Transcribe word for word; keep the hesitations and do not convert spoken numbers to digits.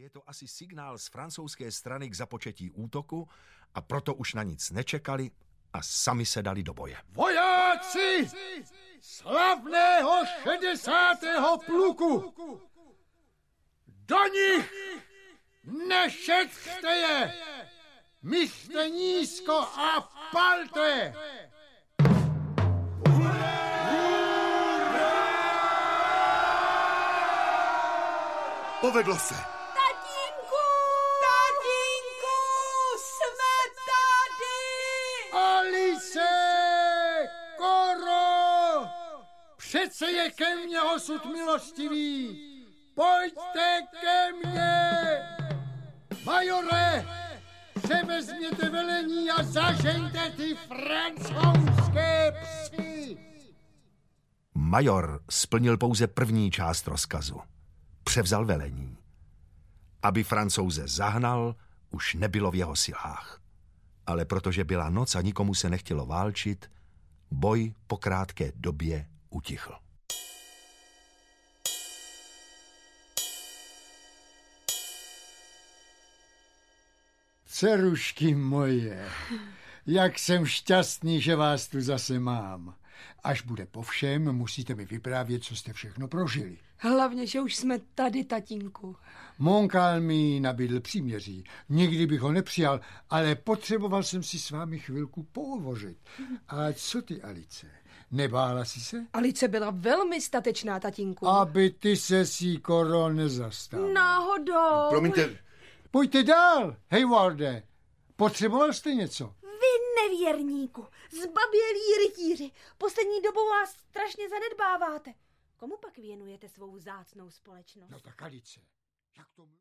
je to asi signál z francouzské strany k započetí útoku a proto už na nic nečekali a sami se dali do boje. Vojáci slavného šedesátého pluku! Do nich nešetřte je! Myslte nízko a palte! Povedlo se. Tatínku! Tatínku! Jsme tady! Alice! Koro! Přece je ke mně osud milostivý! Pojďte ke mně! Majore! Převezměte velení a zažeňte ty francouzské psy! Major splnil pouze první část rozkazu. Převzal velení. Aby Francouze zahnal, už nebylo v jeho silách. Ale protože byla noc a nikomu se nechtělo válčit, boj po krátké době utichl. Dcerušky moje, jak jsem šťastný, že vás tu zase mám. Až bude po všem, musíte mi vyprávět, co jste všechno prožili. Hlavně, že už jsme tady, tatínku. Monkál mi nabídl příměří. Nikdy bych ho nepřijal, ale potřeboval jsem si s vámi chvilku pohovořit. A co ty, Alice? Nebála jsi se? Alice byla velmi statečná, tatínku. Aby ty se si Koro nezastal. Náhodou. Promiňte. Pojďte dál, Haywarde. Potřeboval jste něco? Vy nevěrníku, zbabělí rytíři, poslední dobou vás strašně zanedbáváte. Komu pak věnujete svou vzácnou společnost? No tak Alice, jak to...